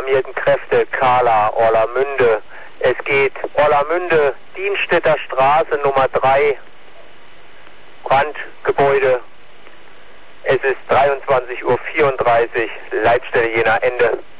uniformierten Kräfte, Kala, Orlamünde. Es geht Orlamünde, Dienststädter Straße Nummer 3, Brandgebäude. Es ist 23:34 Uhr, Leitstelle Jena, Ende.